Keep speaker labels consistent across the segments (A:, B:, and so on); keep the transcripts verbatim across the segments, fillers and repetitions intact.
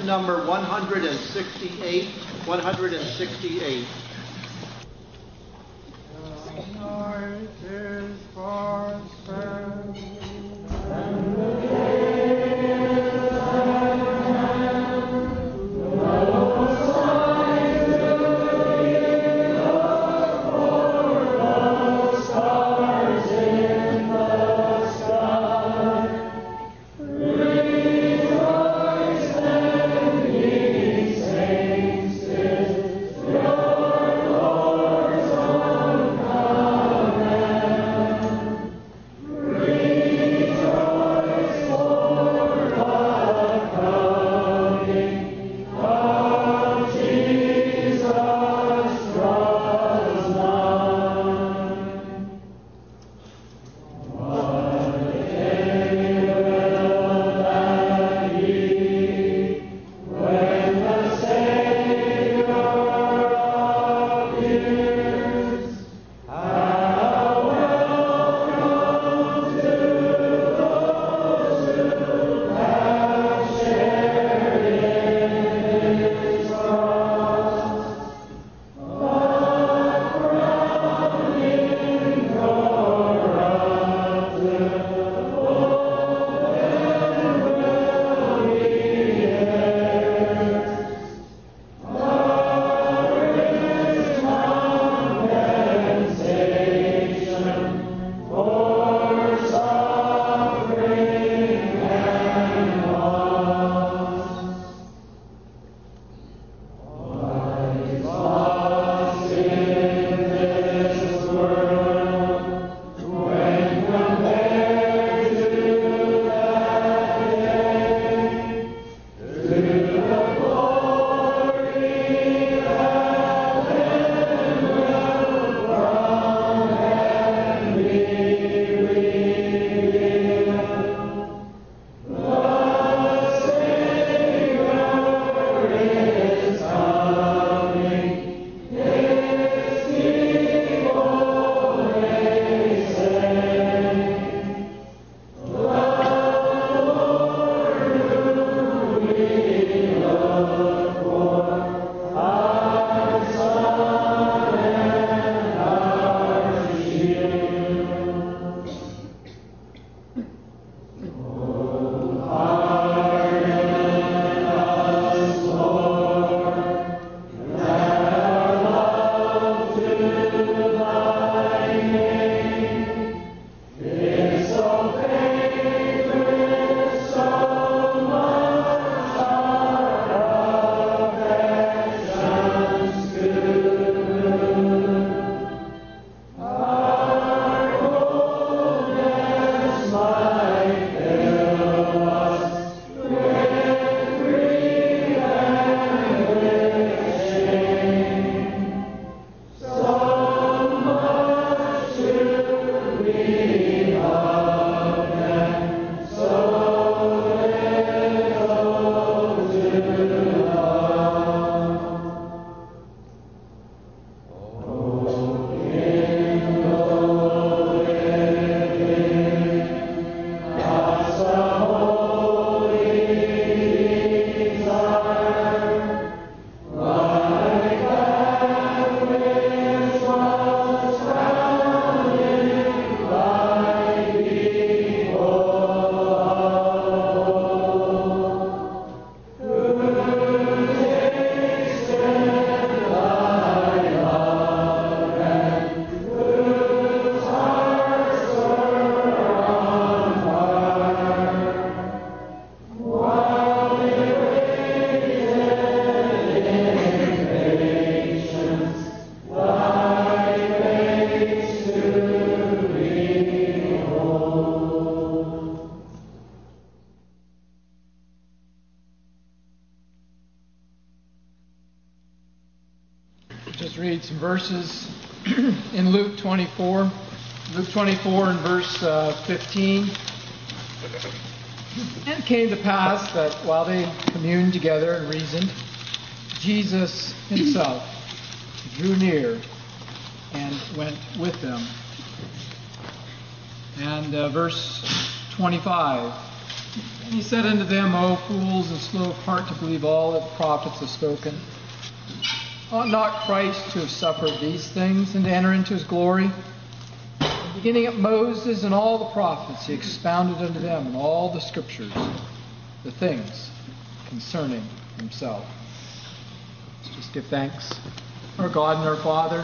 A: hymn number one hundred sixty-eight. one hundred sixty-eight.
B: Night is far spent, and
C: just read some verses in Luke twenty-four. Luke twenty-four and verse uh, fifteen. And it came to pass that while they communed together and reasoned, Jesus himself drew near and went with them. And uh, verse twenty-five. And he said unto them, O fools, and slow of heart to believe all that the prophets have spoken. Ought not Christ to have suffered these things and to enter into his glory? Beginning at Moses and all the prophets, he expounded unto them in all the scriptures the things concerning himself. Let's just give thanks. Our God and our Father,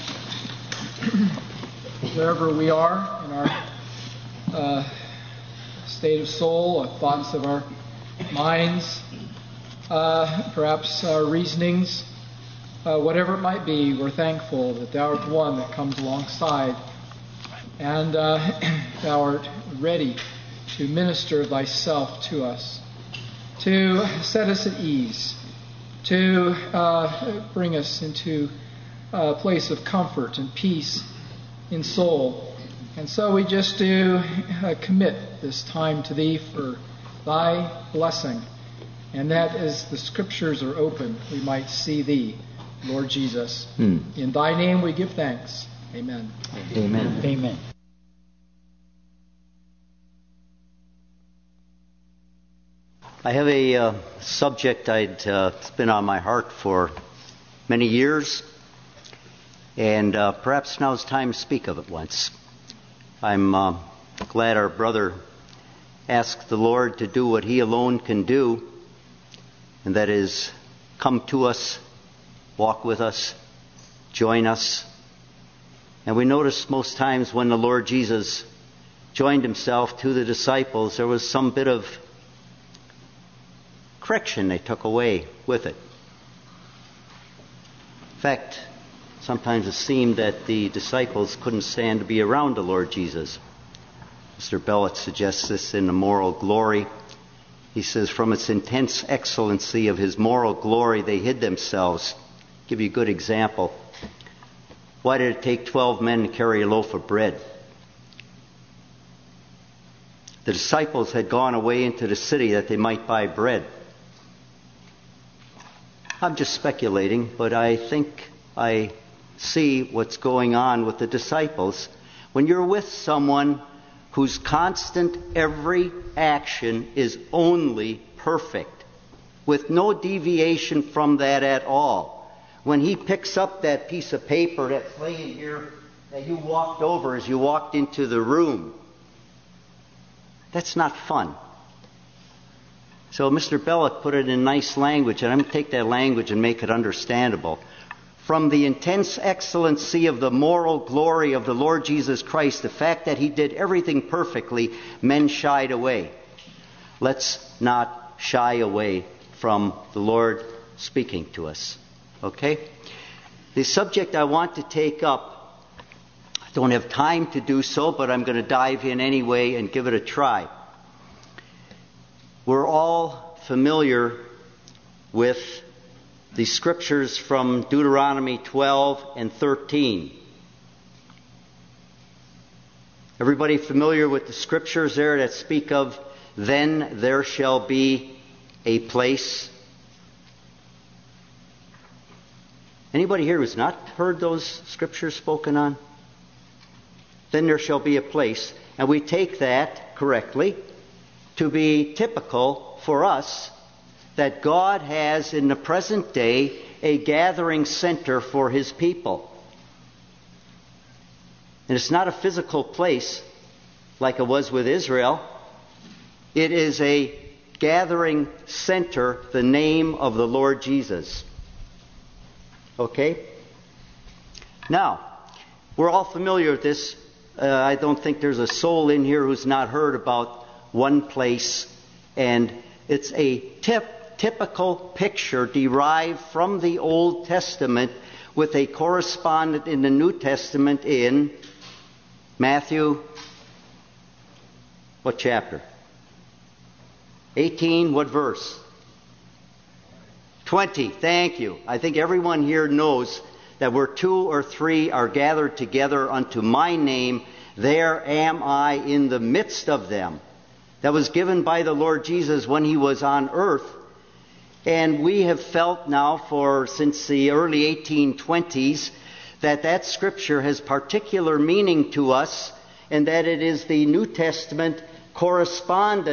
C: wherever we are in our uh, state of soul, our thoughts of our minds, uh, perhaps our reasonings, uh, whatever it might be, we're thankful that Thou art the one that comes alongside and uh, Thou art ready to minister Thyself to us, to set us at ease, to uh, bring us into a place of comfort and peace in soul. And so we just do uh, commit this time to Thee for Thy blessing, and that as the Scriptures are open, we might see Thee, Lord Jesus. Hmm. In Thy name we give thanks. Amen.
D: Amen.
C: Amen.
D: I have a uh, subject I'd uh, it's been on my heart for many years, and uh, perhaps now's time to speak of it once. I'm uh, glad our brother asked the Lord to do what He alone can do, and that is come to us, walk with us, join us. And we notice most times when the Lord Jesus joined Himself to the disciples, there was some bit of correction they took away with it. In fact, sometimes it seemed that the disciples couldn't stand to be around the Lord Jesus. Mister Bellet suggests this in The Moral Glory. He says, from its intense excellency of His moral glory, they hid themselves. I'll give you a good example. Why did it take twelve men to carry a loaf of bread? The disciples had gone away into the city that they might buy bread. I'm just speculating, but I think I see what's going on with the disciples. When you're with someone whose constant every action is only perfect, with no deviation from that at all, when he picks up that piece of paper that's laying here that you walked over as you walked into the room, that's not fun. So Mister Belloc put it in nice language, and I'm going to take that language and make it understandable. From the intense excellency of the moral glory of the Lord Jesus Christ, the fact that He did everything perfectly, men shied away. Let's not shy away from the Lord speaking to us. Okay? The subject I want to take up, I don't have time to do so, but I'm going to dive in anyway and give it a try. We're all familiar with the scriptures from Deuteronomy twelve and thirteen. Everybody familiar with the scriptures there that speak of, then there shall be a place? Anybody here who's not heard those scriptures spoken on? Then there shall be a place. And we take that correctly to be typical for us that God has in the present day a gathering center for His people. And it's not a physical place like it was with Israel. It is a gathering center, the name of the Lord Jesus. Okay? Now, we're all familiar with this. Uh, I don't think there's a soul in here who's not heard about one place, and it's a tip, typical picture derived from the Old Testament with a correspondent in the New Testament in Matthew, what chapter? eighteen, what verse? twenty, thank you. I think everyone here knows that where two or three are gathered together unto my name, there am I in the midst of them. That was given by the Lord Jesus when He was on earth. And we have felt now for since the early eighteen twenties that that scripture has particular meaning to us, and that it is the New Testament correspondent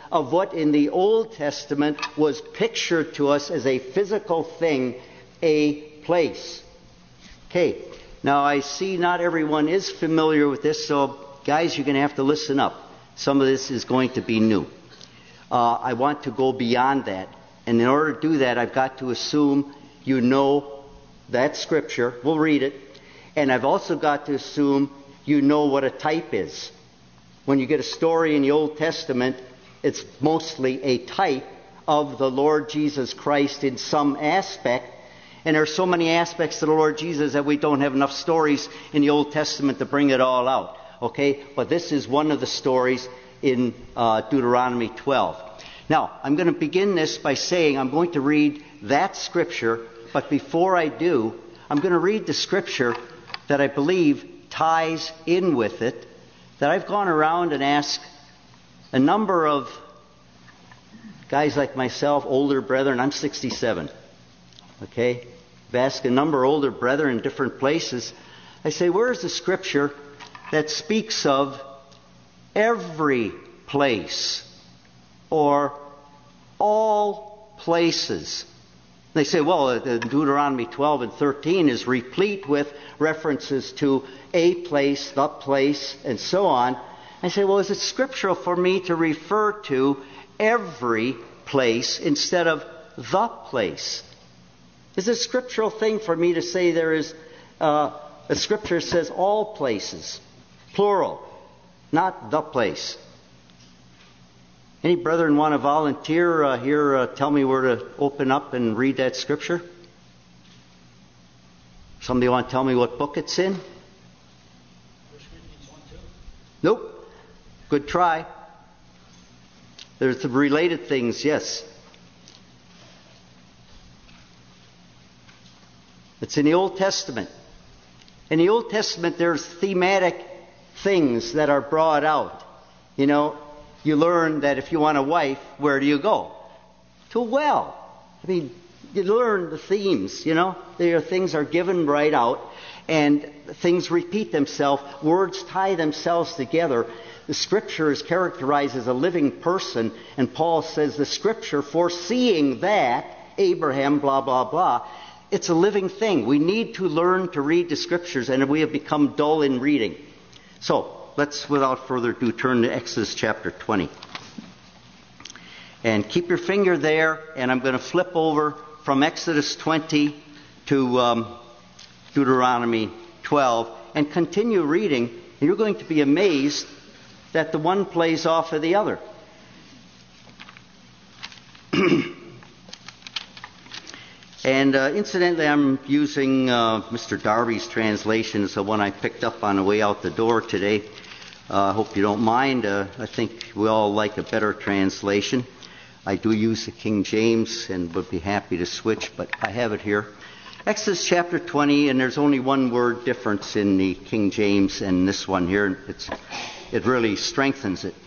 D: of what in the Old Testament was pictured to us as a physical thing, a place. Okay, now I see not everyone is familiar with this, so guys, you're going to have to listen up. Some of this is going to be new. Uh, I want to go beyond that. And in order to do that, I've got to assume you know that scripture. We'll read it. And I've also got to assume you know what a type is. When you get a story in the Old Testament, it's mostly a type of the Lord Jesus Christ in some aspect. And there are so many aspects to the Lord Jesus that we don't have enough stories in the Old Testament to bring it all out. Okay? But this is one of the stories in uh, Deuteronomy twelve. Now, I'm going to begin this by saying I'm going to read that scripture, but before I do, I'm going to read the scripture that I believe ties in with it, that I've gone around and asked a number of guys like myself, older brethren. I'm sixty-seven. Okay? I've asked a number of older brethren in different places. I say, where's the scripture that speaks of every place or all places? They say, well, Deuteronomy twelve and thirteen is replete with references to a place, the place, and so on. I say, well, is it scriptural for me to refer to every place instead of the place? Is it a scriptural thing for me to say there is, uh, the scripture says all places, plural, not the place? Any brethren want to volunteer uh, here, uh, tell me where to open up and read that scripture? Somebody want to tell me what book it's in? Nope. Good try. There's the related things, yes. It's in the Old Testament. In the Old Testament, there's thematic things that are brought out. You know, you learn that if you want a wife, where do you go? To a well. I mean, you learn the themes, you know. There are things are given right out, and things repeat themselves. Words tie themselves together. The Scripture is characterized as a living person, and Paul says the Scripture, foreseeing that, Abraham, blah, blah, blah, it's a living thing. We need to learn to read the Scriptures, and we have become dull in reading. So, let's, without further ado, turn to Exodus chapter twenty. And keep your finger there, and I'm going to flip over from Exodus twenty to um, Deuteronomy twelve, and continue reading, and you're going to be amazed that the one plays off of the other. And uh, incidentally, I'm using uh, Mister Darby's translation. It's the one I picked up on the way out the door today. I uh, hope you don't mind. Uh, I think we all like a better translation. I do use the King James and would be happy to switch, but I have it here. Exodus chapter twenty, and there's only one word difference in the King James and this one here. It's, it really strengthens it.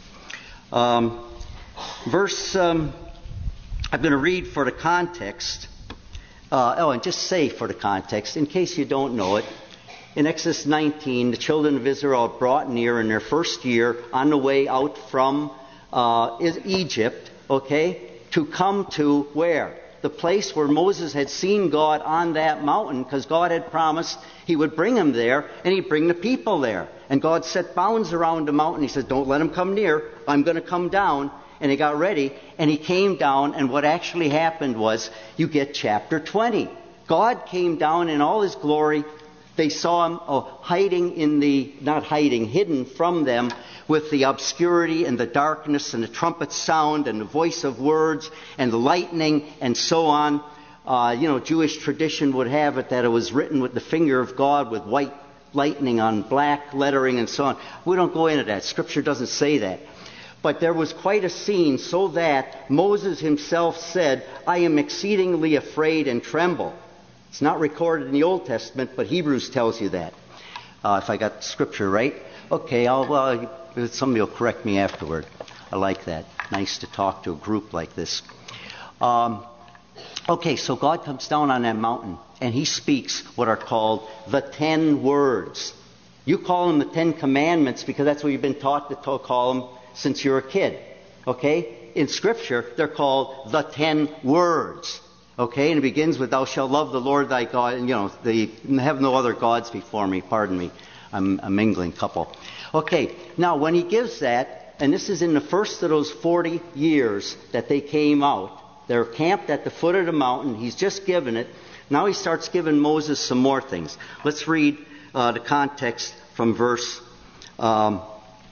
D: Um, verse, um, I'm going to read for the context. Uh, oh, and just say for the context, in case you don't know it, in Exodus nineteen, the children of Israel are brought near in their first year on the way out from uh, Egypt, okay, to come to where? The place where Moses had seen God on that mountain, because God had promised he would bring him there, and he'd bring the people there. And God set bounds around the mountain. He said, don't let him come near. I'm going to come down. And he got ready, and he came down, and what actually happened was, you get chapter twenty. God came down in all his glory. They saw him oh, hiding in the, not hiding, hidden from them with the obscurity and the darkness and the trumpet sound and the voice of words and the lightning and so on. Uh, you know, Jewish tradition would have it that it was written with the finger of God with white lightning on black lettering and so on. We don't go into that. Scripture doesn't say that. But there was quite a scene, so that Moses himself said, I am exceedingly afraid and tremble. It's not recorded in the Old Testament, but Hebrews tells you that. Uh, if I got Scripture right. Okay, I'll, well, somebody will correct me afterward. I like that. Nice to talk to a group like this. Um, okay, so God comes down on that mountain, and he speaks what are called the ten words. You call them the Ten Commandments because that's what you've been taught to call them since you're a kid. Okay? in Scripture, they're called the Ten Words. Okay, and it begins with, thou shalt love the Lord thy God, and you know, the, have no other gods before me. Pardon me, I'm a mingling couple. Okay, now when he gives that, and this is in the first of those forty years that they came out, they're camped at the foot of the mountain, he's just given it. Now he starts giving Moses some more things. Let's read uh, the context from verse um,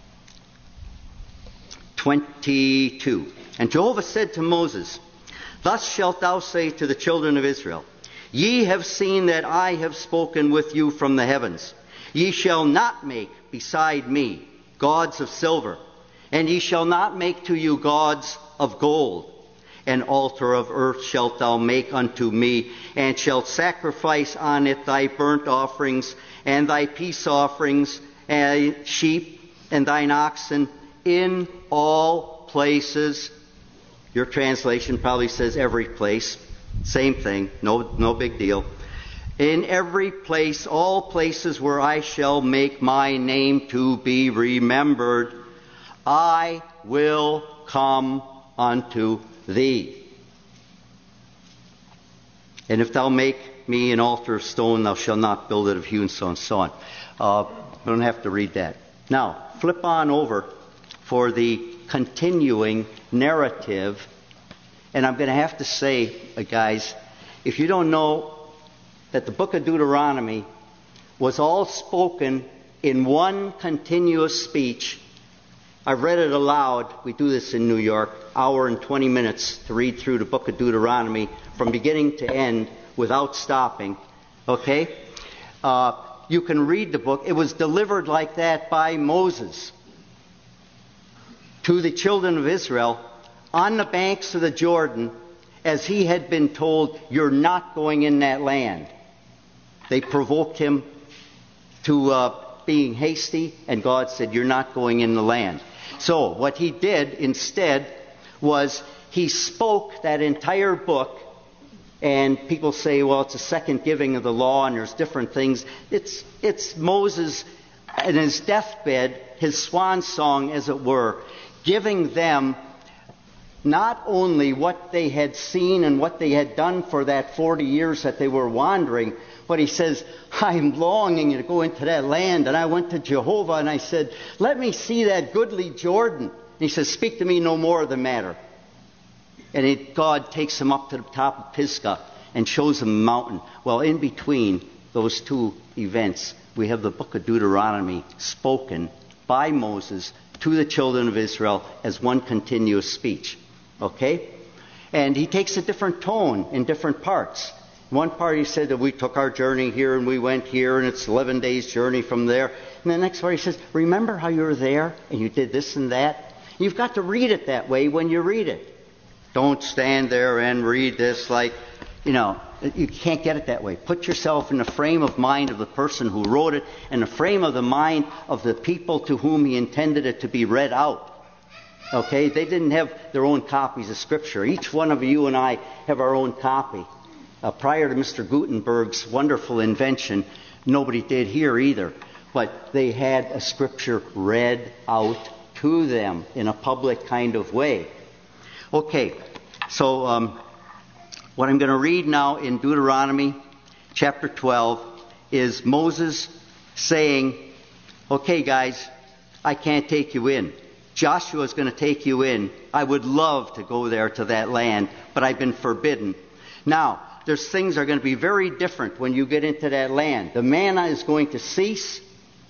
D: twenty-two. And Jehovah said to Moses, thus shalt thou say to the children of Israel, ye have seen that I have spoken with you from the heavens. Ye shall not make beside me gods of silver, and ye shall not make to you gods of gold. An altar of earth shalt thou make unto me, and shalt sacrifice on it thy burnt offerings, and thy peace offerings, and sheep, and thine oxen, in all places. Your translation probably says every place. Same thing. No, no big deal. In every place, all places where I shall make my name to be remembered, I will come unto thee. And if thou make me an altar of stone, thou shalt not build it of hewn stone, and so on. Uh, we don't have to read that. Now, flip on over for the continuing narrative. And I'm going to have to say, uh, guys, if you don't know that the book of Deuteronomy was all spoken in one continuous speech, I've read it aloud. We do this in New York, hour and twenty minutes to read through the book of Deuteronomy from beginning to end without stopping. Okay? Uh, you can read the book. It was delivered like that by Moses to the children of Israel on the banks of the Jordan, as he had been told, you're not going in that land. They provoked him to uh, being hasty, and God said, you're not going in the land. So what he did instead was he spoke that entire book, and people say, well, it's a second giving of the law, and there's different things. It's, it's Moses in his deathbed, his swan song, as it were, giving them not only what they had seen and what they had done for that forty years that they were wandering, but he says, I'm longing to go into that land. And I went to Jehovah and I said, let me see that goodly Jordan. And he says, speak to me no more of the matter. And it, God takes him up to the top of Pisgah and shows him a mountain. Well, in between those two events, we have the book of Deuteronomy spoken by Moses to the children of Israel as one continuous speech. Okay? And he takes a different tone in different parts. One part he said that we took our journey here and we went here and it's eleven days journey from there. And the next part he says, remember how you were there and you did this and that? You've got to read it that way when you read it. Don't stand there and read this like, you know, you can't get it that way. Put yourself in the frame of mind of the person who wrote it and the frame of the mind of the people to whom he intended it to be read out. Okay? They didn't have their own copies of Scripture. Each one of you and I have our own copy. Uh, prior to Mister Gutenberg's wonderful invention, nobody did here either. But they had a Scripture read out to them in a public kind of way. Okay, so um, what I'm going to read now in Deuteronomy chapter twelve is Moses saying, okay guys, I can't take you in. Joshua is going to take you in. I would love to go there to that land, but I've been forbidden. Now, there's things that are going to be very different when you get into that land. The manna is going to cease.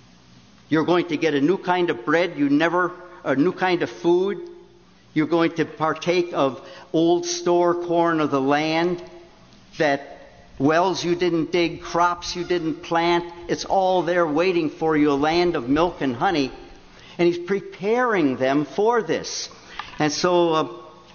D: You're going to get a new kind of bread you never, a new kind of food. You're going to partake of old store corn of the land, that wells you didn't dig, crops you didn't plant. It's all there waiting for you, a land of milk and honey. And he's preparing them for this. And so uh,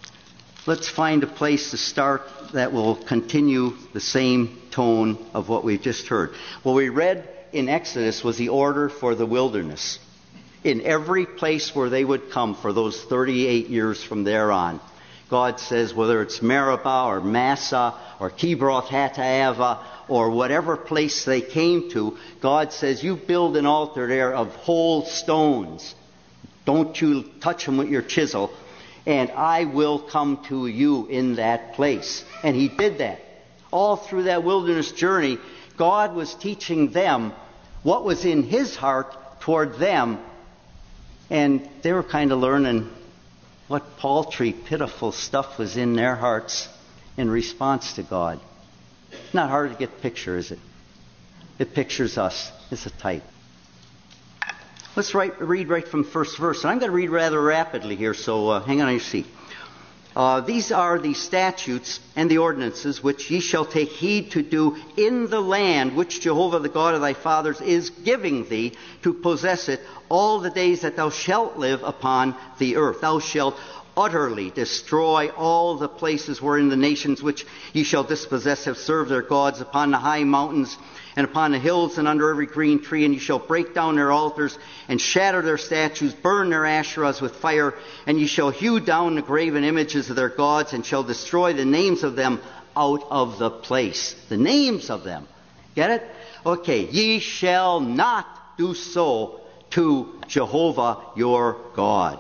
D: let's find a place to start that will continue the same tone of what we've just heard. What we read in Exodus was the order for the wilderness. In every place where they would come for those thirty-eight years from there on, God says, whether it's Meribah or Massah or Kibroth Hattaavah or whatever place they came to, God says, you build an altar there of whole stones. Don't you touch them with your chisel. and I will come to you in that place. And he did that. All through that wilderness journey, God was teaching them what was in his heart toward them. And they were kind of learning what paltry, pitiful stuff was in their hearts in response to God. Not hard to get a picture, is it? It pictures us. It's a type. Let's write, read right from the first verse. And I'm going to read rather rapidly here, so uh, hang on your seat. Uh, these are the statutes and the ordinances which ye shall take heed to do in the land which Jehovah the God of thy fathers is giving thee to possess it all the days that thou shalt live upon the earth. Thou shalt utterly destroy all the places wherein the nations which ye shall dispossess have served their gods upon the high mountains and upon the hills and under every green tree, and ye shall break down their altars and shatter their statues, burn their Asherahs with fire, and ye shall hew down the graven images of their gods and shall destroy the names of them out of the place. The names of them. Get it? Okay. Ye shall not do so to Jehovah your God,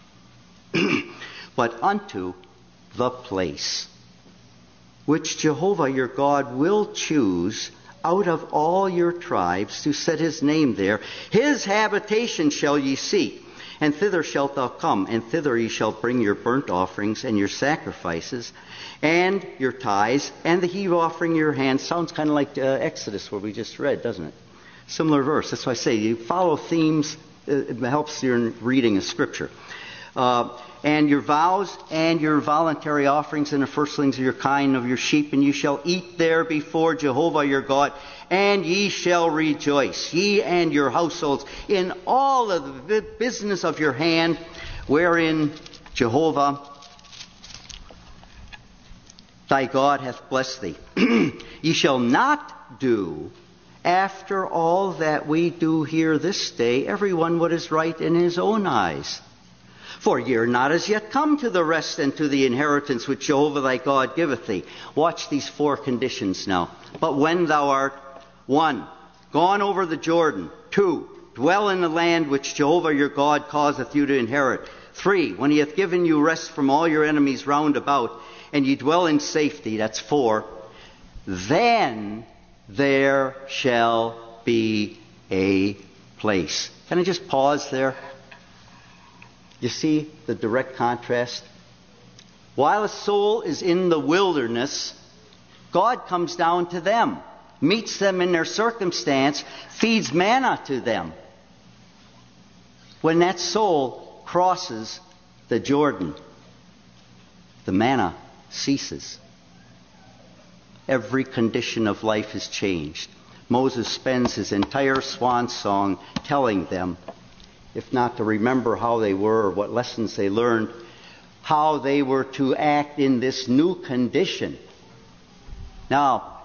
D: but unto the place which Jehovah your God will choose out of all your tribes to set his name there. His habitation shall ye seek, and thither shalt thou come, and thither ye shall bring your burnt offerings and your sacrifices and your tithes and the heave offering in your hand. Sounds kind of like uh, Exodus where we just read, doesn't it? Similar verse. That's why I say you follow themes. It helps your reading of Scripture. Uh, and your vows and your voluntary offerings and the firstlings of your kind of your sheep, and you shall eat there before Jehovah your God, and ye shall rejoice, ye and your households, in all of the business of your hand, wherein Jehovah thy God hath blessed thee. Ye shall not do after all that we do here this day, everyone what is right in his own eyes. For ye are not as yet come to the rest and to the inheritance which Jehovah thy God giveth thee. Watch these four conditions now. But when thou art, one, gone over the Jordan. Two, dwell in the land which Jehovah your God causeth you to inherit. Three, when he hath given you rest from all your enemies round about, and ye dwell in safety. That's four. Then there shall be a place. Can I just pause there? You see the direct contrast? While a soul is in the wilderness, God comes down to them, meets them in their circumstance, feeds manna to them. When that soul crosses the Jordan, the manna ceases. Every condition of life is changed. Moses spends his entire swan song telling them, if not to remember how they were or what lessons they learned, how they were to act in this new condition. Now,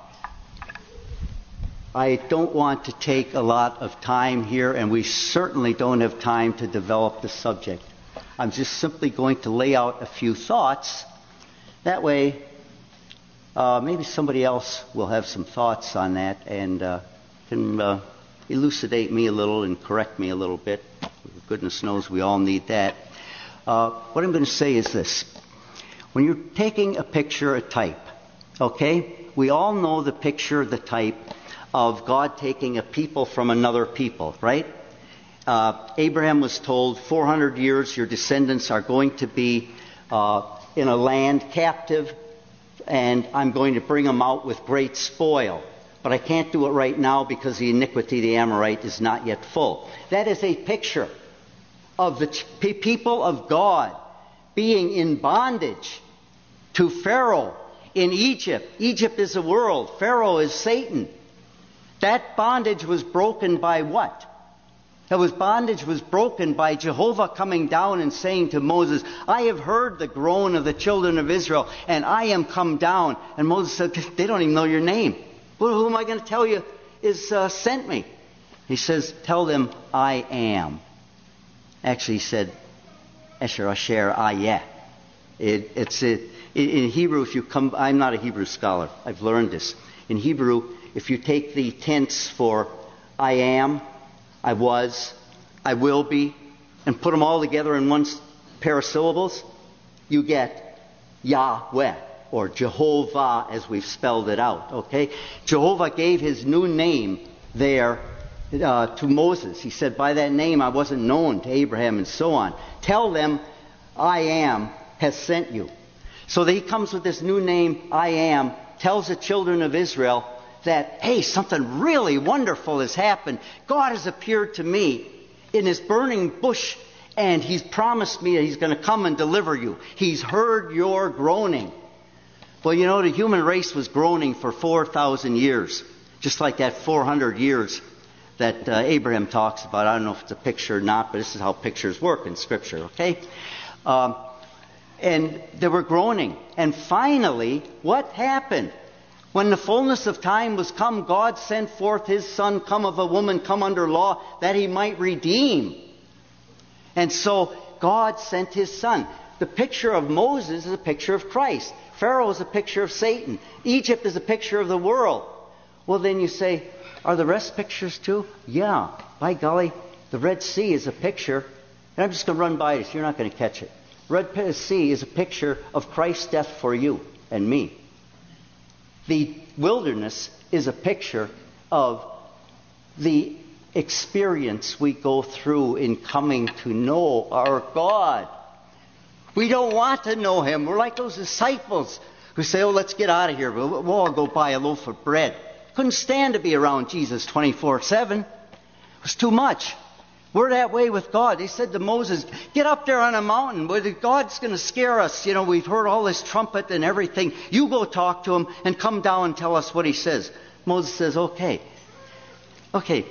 D: I don't want to take a lot of time here, and we certainly don't have time to develop the subject. I'm just simply going to lay out a few thoughts. That way, uh, maybe somebody else will have some thoughts on that and uh, can uh, elucidate me a little and correct me a little bit. Goodness knows we all need that. Uh, what I'm going to say is this. When you're taking a picture, a type, okay? We all know the picture, the type of God taking a people from another people, right? Uh, Abraham was told four hundred years your descendants are going to be uh, in a land captive, and I'm going to bring them out with great spoil. But I can't do it right now because the iniquity of the Amorite is not yet full. That is a picture of the people of God being in bondage to Pharaoh in Egypt. Egypt is a world. Pharaoh is Satan. That bondage was broken by what? That was bondage was broken by Jehovah coming down and saying to Moses, I have heard the groan of the children of Israel, and I am come down. And Moses said, they don't even know your name. Well, who am I going to tell you is uh, sent me? He says, tell them I am. Actually, he said, Esher, Asher, Ayeh. It, it's it, in Hebrew, if you come, I'm not a Hebrew scholar. I've learned this. In Hebrew, if you take the tense for I am, I was, I will be, and put them all together in one pair of syllables, you get Yahweh, or Jehovah as we've spelled it out, okay? Jehovah gave his new name there uh, to Moses. He said, by that name I wasn't known to Abraham and so on. Tell them, I am has sent you. So that he comes with this new name, I am, tells the children of Israel that, hey, something really wonderful has happened. God has appeared to me in this burning bush, and he's promised me that he's going to come and deliver you. He's heard your groaning. Well, you know, the human race was groaning for four thousand years, just like that four hundred years that uh, Abraham talks about. I don't know if it's a picture or not, but this is how pictures work in Scripture, okay? Um, and they were groaning. And finally, what happened? When the fullness of time was come, God sent forth his Son, come of a woman, come under law, that he might redeem. And so God sent his Son. The picture of Moses is a picture of Christ. Pharaoh is a picture of Satan. Egypt is a picture of the world. Well, then you say, are the rest pictures too? Yeah. By golly, the Red Sea is a picture. And I'm just going to run by this. You're not going to catch it. Red Sea is a picture of Christ's death for you and me. The wilderness is a picture of the experience we go through in coming to know our God. We don't want to know him. We're like those disciples who say, oh, let's get out of here. We'll, we'll all go buy a loaf of bread. Couldn't stand to be around Jesus twenty-four seven. It was too much. We're that way with God. They said to Moses, get up there on a mountain. God's going to scare us. You know, we've heard all this trumpet and everything. You go talk to him and come down and tell us what he says. Moses says, okay. Okay.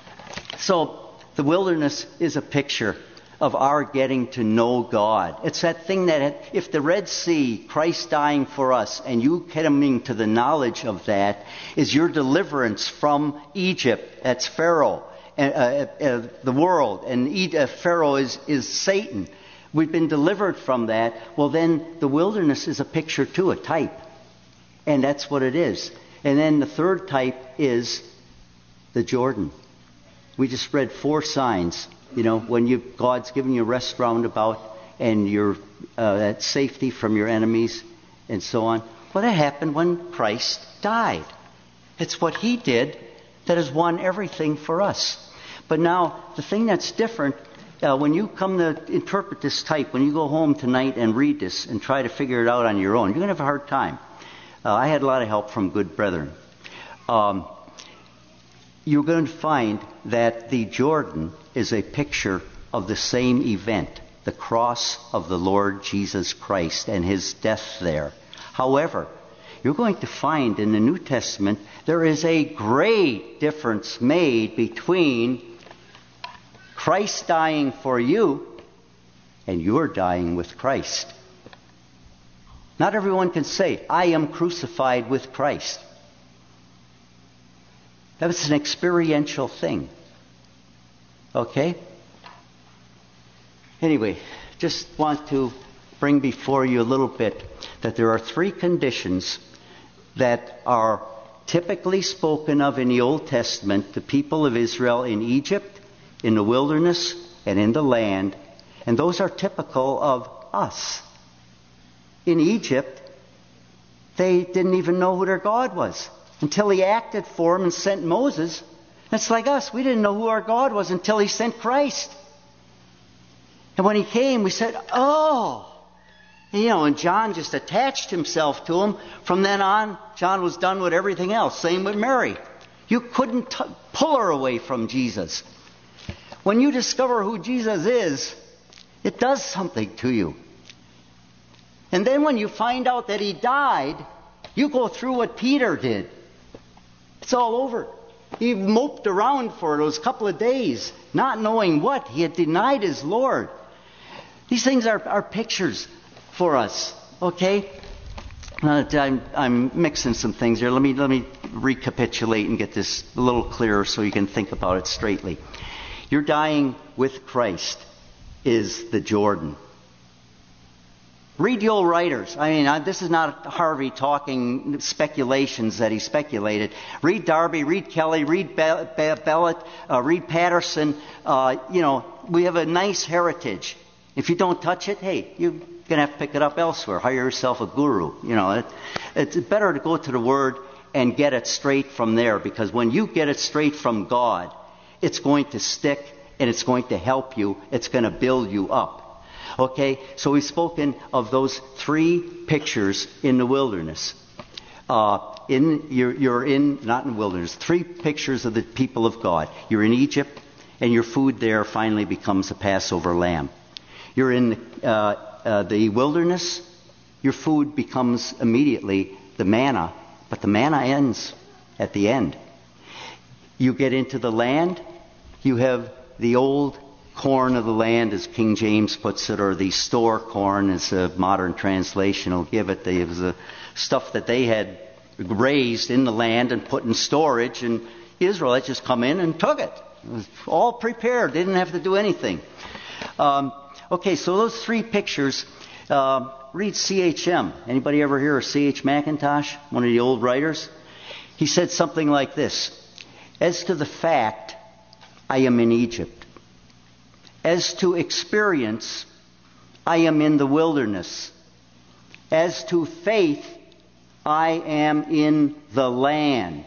D: So the wilderness is a picture of our getting to know God. It's that thing that if the Red Sea, Christ dying for us, and you coming to the knowledge of that, is your deliverance from Egypt. That's Pharaoh. Uh, uh, uh, the world, and uh, Pharaoh is, is Satan. We've been delivered from that. Well, then the wilderness is a picture too, a type. And that's what it is. And then the third type is the Jordan. We just read four signs. You know, when you God's given you rest round about, and your uh, that safety from your enemies and so on. Well, that happened when Christ died. It's what he did that has won everything for us. But now, the thing that's different, uh, when you come to interpret this type, when you go home tonight and read this and try to figure it out on your own, you're going to have a hard time. Uh, I had a lot of help from good brethren. Um, you're going to find that the Jordan is a picture of the same event, the cross of the Lord Jesus Christ and his death there. However, you're going to find in the New Testament there is a great difference made between Christ dying for you and you're dying with Christ. Not everyone can say, I am crucified with Christ. That's an experiential thing. Okay? Anyway, just want to bring before you a little bit that there are three conditions that are typically spoken of in the Old Testament, the people of Israel in Egypt, in the wilderness, and in the land. And those are typical of us. In Egypt, they didn't even know who their God was until he acted for them and sent Moses. It's like us. We didn't know who our God was until he sent Christ. And when he came, we said, oh. You know, and John just attached himself to him. From then on, John was done with everything else. Same with Mary. You couldn't t- pull her away from Jesus. When you discover who Jesus is, it does something to you. And then when you find out that he died, you go through what Peter did. It's all over. He moped around for those couple of days, not knowing what. He had denied his Lord. These things are, are pictures for us, okay? Uh, I'm, I'm mixing some things here. Let me let me recapitulate and get this a little clearer so you can think about it straightly. You're dying with Christ is the Jordan. Read the old writers. I mean, I, this is not Harvey talking speculations that he speculated. Read Darby, read Kelly, read Be- Be- Bellet, uh, read Patterson. Uh, you know, we have a nice heritage. If you don't touch it, hey, you going to have to pick it up elsewhere. Hire yourself a guru. You know, it, it's better to go to the Word and get it straight from there, because when you get it straight from God, it's going to stick and it's going to help you. It's going to build you up. Okay, so we've spoken of those three pictures in the wilderness. Uh, in you're, you're in, not in the wilderness, three pictures of the people of God. You're in Egypt, and your food there finally becomes a Passover lamb. You're in uh, uh, the wilderness, your food becomes immediately the manna, but the manna ends at the end. You get into the land, you have the old corn of the land, as King James puts it, or the store corn, as a modern translation will give it. It was the stuff that they had raised in the land and put in storage, and the Israelites just come in and took it. It was all prepared. They didn't have to do anything. Um, okay, so those three pictures, uh, read C H M. Anybody ever hear of C H Mackintosh, one of the old writers? He said something like this: as to the fact, I am in Egypt. As to experience, I am in the wilderness. As to faith, I am in the land.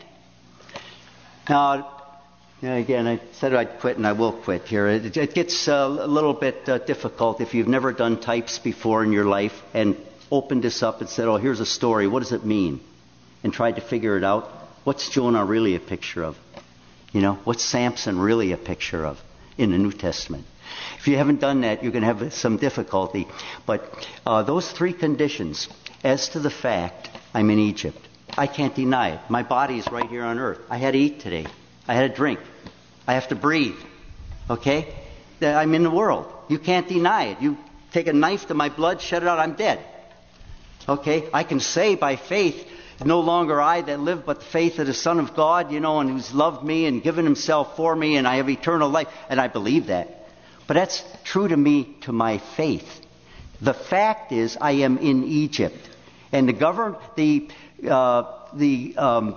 D: Now, you know, again, I said I'd quit, and I will quit here. It, it gets uh, a little bit uh, difficult if you've never done types before in your life and opened this up and said, oh, here's a story. What does it mean? And tried to figure it out. What's Jonah really a picture of? You know, what's Samson really a picture of in the New Testament? If you haven't done that, you're going to have some difficulty. But uh, those three conditions, as to the fact, I'm in Egypt. I can't deny it. My body is right here on earth. I had to eat today. I had to drink. I have to breathe. Okay? I'm in the world. You can't deny it. You take a knife to my blood, shut it out, I'm dead. Okay? I can say by faith, no longer I that live, but the faith of the Son of God, you know, and who's loved me and given himself for me, and I have eternal life. And I believe that. But that's true to me, to my faith. The fact is, I am in Egypt. And the govern, the, uh, the um,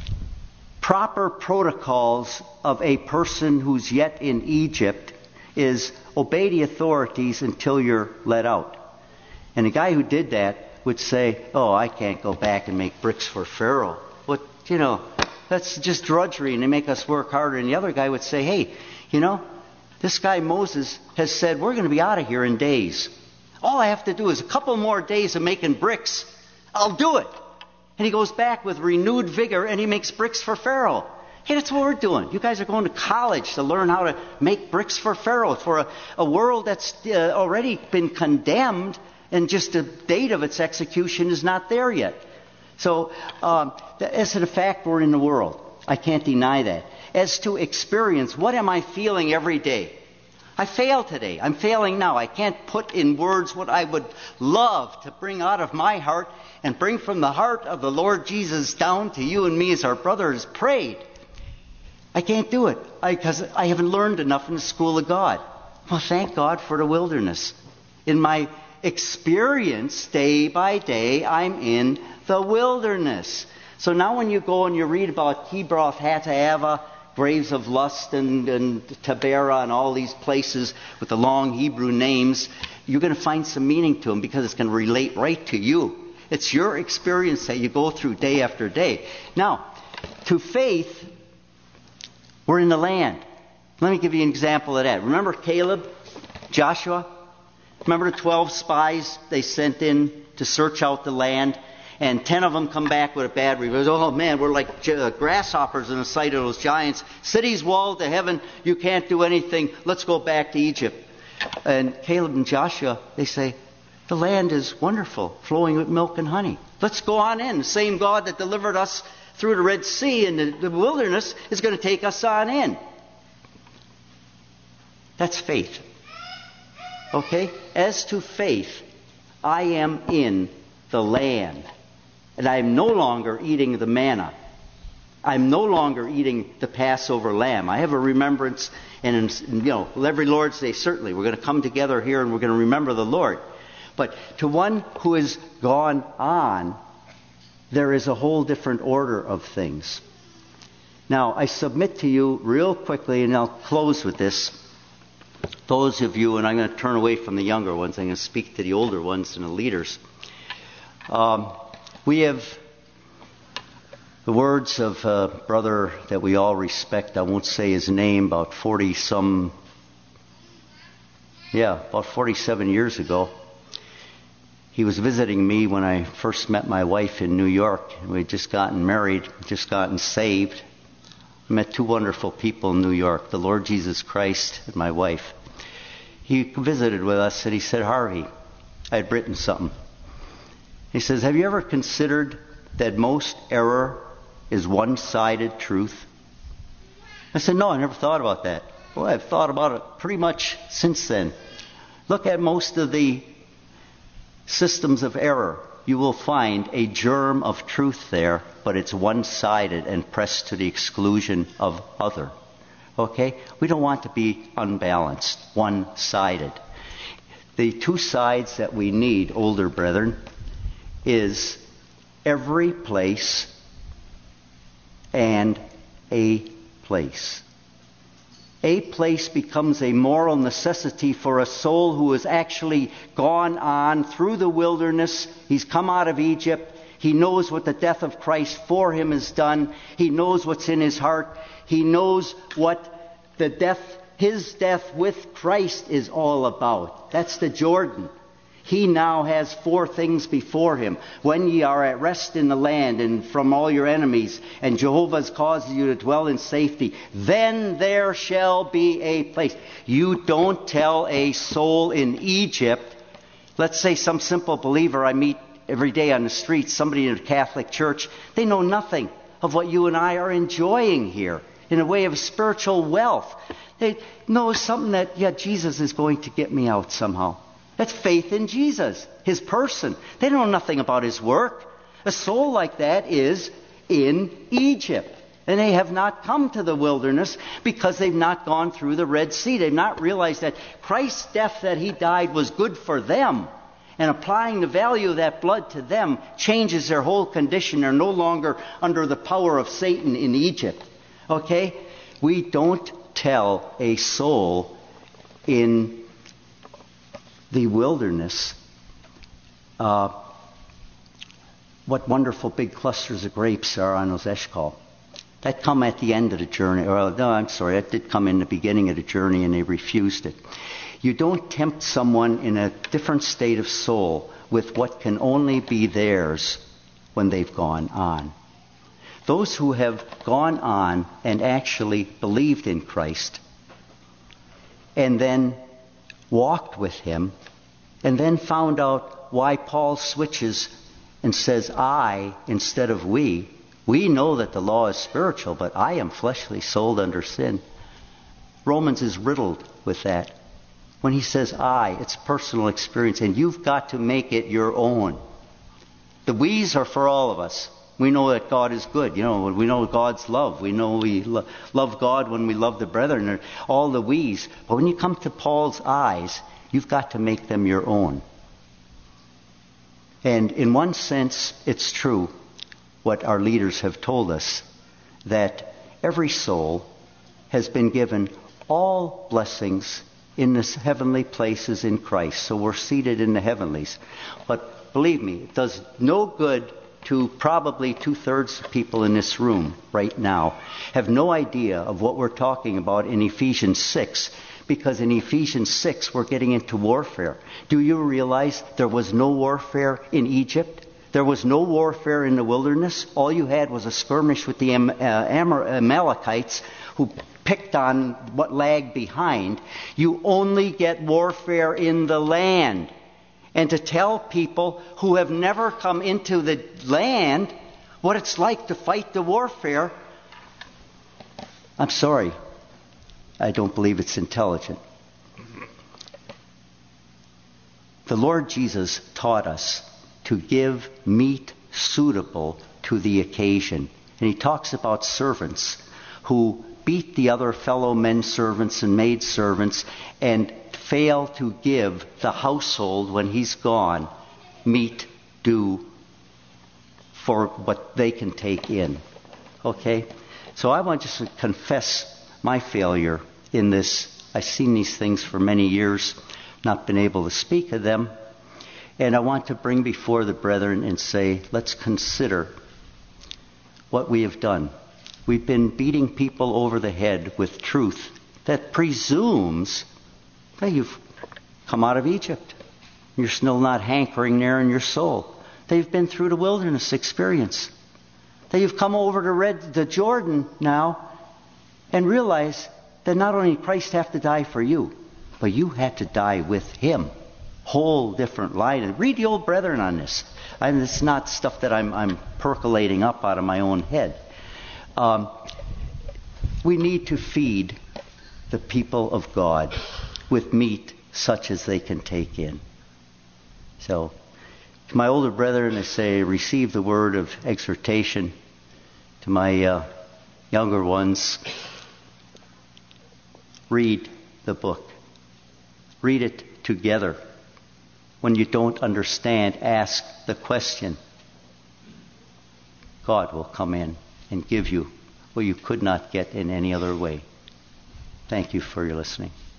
D: proper protocols of a person who's yet in Egypt is obey the authorities until you're let out. And the guy who did that would say, oh, I can't go back and make bricks for Pharaoh. What, you know, that's just drudgery, and they make us work harder. And the other guy would say, hey, you know, this guy Moses has said, we're going to be out of here in days. All I have to do is a couple more days of making bricks. I'll do it. And he goes back with renewed vigor, and he makes bricks for Pharaoh. Hey, that's what we're doing. You guys are going to college to learn how to make bricks for Pharaoh, for a, a world that's uh, already been condemned, and just the date of its execution is not there yet. So, um, as to the fact, we're in the world. I can't deny that. As to experience, what am I feeling every day? I fail today. I'm failing now. I can't put in words what I would love to bring out of my heart and bring from the heart of the Lord Jesus down to you and me as our brother has prayed. I can't do it because I, I haven't learned enough in the school of God. Well, thank God for the wilderness. In my experience, day by day, I'm in the wilderness. So now when you go and you read about Kibroth Hattaavah, graves of lust, and, and Taberah, and all these places with the long Hebrew names, you're going to find some meaning to them because it's going to relate right to you. It's your experience that you go through day after day. Now, to faith, we're in the land. Let me give you an example of that. Remember Caleb, Joshua? Remember the twelve spies they sent in to search out the land? And ten of them come back with a bad review. Oh, man, we're like grasshoppers in the sight of those giants. Cities walled to heaven. You can't do anything. Let's go back to Egypt. And Caleb and Joshua, they say, the land is wonderful, flowing with milk and honey. Let's go on in. The same God that delivered us through the Red Sea and the, the wilderness is going to take us on in. That's faith. Okay? As to faith, I am in the land. And I'm no longer eating the manna. I'm no longer eating the Passover lamb. I have a remembrance, and in, you know, every Lord's Day, certainly, we're going to come together here and we're going to remember the Lord. But to one who has gone on, there is a whole different order of things. Now, I submit to you real quickly, and I'll close with this. those of you, and I'm going to turn away from the younger ones, I'm going to speak to the older ones and the leaders. Um, we have the words of a brother that we all respect. I won't say his name, about forty some, yeah, about forty-seven years ago. He was visiting me when I first met my wife in New York. We had just gotten married, just gotten saved. I met two wonderful people in New York, the Lord Jesus Christ and my wife. He visited with us and he said, Harvey, I had written something. He says, have you ever considered that most error is one-sided truth? I said, no, I never thought about that. Well, I've thought about it pretty much since then. Look at most of the systems of error. You will find a germ of truth there, but it's one-sided and pressed to the exclusion of other. Okay? We don't want to be unbalanced, one-sided. The two sides that we need, older brethren, is every place and a place. A place becomes a moral necessity for a soul who has actually gone on through the wilderness. He's come out of Egypt. He knows what the death of Christ for him has done. He knows what's in his heart. He knows what the death, his death with Christ is all about. That's the Jordan. He now has four things before him. When ye are at rest in the land and from all your enemies, and Jehovah has caused you to dwell in safety, then there shall be a place. You don't tell a soul in Egypt, let's say some simple believer I meet every day on the streets, somebody in a Catholic church, they know nothing of what you and I are enjoying here in a way of spiritual wealth. They know something that, yeah, Jesus is going to get me out somehow. That's faith in Jesus, his person. They know nothing about his work. A soul like that is in Egypt. And they have not come to the wilderness because they've not gone through the Red Sea. They've not realized that Christ's death that he died was good for them. And applying the value of that blood to them changes their whole condition. They're no longer under the power of Satan in Egypt. Okay? We don't tell a soul in the wilderness uh, what wonderful big clusters of grapes are on those Eshkol. That come at the end of the journey. Or, no, I'm sorry, that did come in the beginning of the journey and they refused it. You don't tempt someone in a different state of soul with what can only be theirs when they've gone on. Those who have gone on and actually believed in Christ and then walked with him and then found out why Paul switches and says I instead of we. We know that the law is spiritual, but I am fleshly, sold under sin. Romans is riddled with that. When he says I, it's personal experience, and you've got to make it your own. The we's are for all of us. We know that God is good. You know, we know God's love. We know we lo- love God when we love the brethren. All the we's. But when you come to Paul's I's, you've got to make them your own. And in one sense, it's true what our leaders have told us, that every soul has been given all blessings in the heavenly places in Christ. So we're seated in the heavenlies. But believe me, it does no good to probably two-thirds of people in this room right now have no idea of what we're talking about in Ephesians six, because in Ephesians six we're getting into warfare. Do you realize there was no warfare in Egypt? There was no warfare in the wilderness. All you had was a skirmish with the Am- uh, Amor- Amalekites who picked on what lagged behind. You only get warfare in the land. And to tell people who have never come into the land what it's like to fight the warfare, I'm sorry, I don't believe it's intelligent. The Lord Jesus taught us to give meat suitable to the occasion. And he talks about servants who beat the other fellow men servants and maid servants and fail to give the household, when he's gone, meat due for what they can take in. Okay? So I want just to confess my failure in this I've seen these things for many years, not been able to speak of them. And I want to bring before the brethren and say, let's consider what we have done. We've been beating people over the head with truth that presumes that you've come out of Egypt. You're still not hankering there in your soul. They've been through the wilderness experience. That you've come over to Red, the Jordan now and realize that not only Christ have to die for you, but you had to die with Him. Whole different line. And read the old brethren on this. And it's not stuff that I'm, I'm percolating up out of my own head. Um, we need to feed the people of God with meat such as they can take in. So, to my older brethren, I say, receive the word of exhortation. To my uh, younger ones, read the book. Read it together. When you don't understand, ask the question. God will come in and give you what you could not get in any other way. Thank you for your listening.